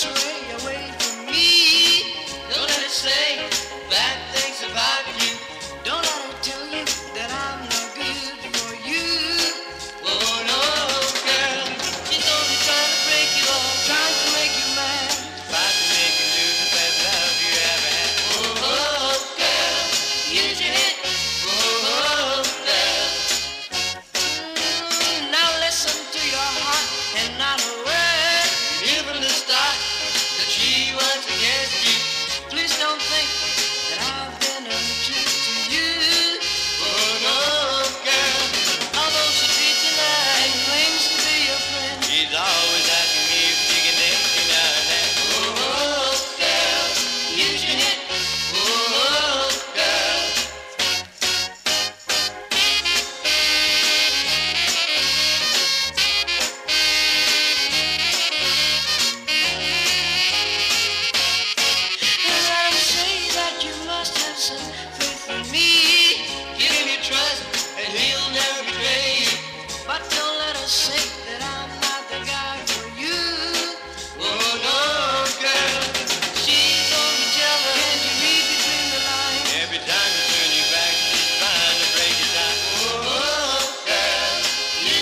sway away from me. Don't let it say bad things about you. Don't let it tell you that I'm no good for you. Oh no, girl, she's only trying to break you off, trying to make you mad, trying to make you lose the best love you ever had. Oh, girl, use your head. Oh, girl. Now listen to your heart and not a word. Even the start that she was against you. Please don't think that I've been untrue to you. Oh no, girl. Although she treats you nice and claims to be your friend, she's always asking me if she can date me now and then. Oh, girl, use your head. Oh, girl. And I say that you must have some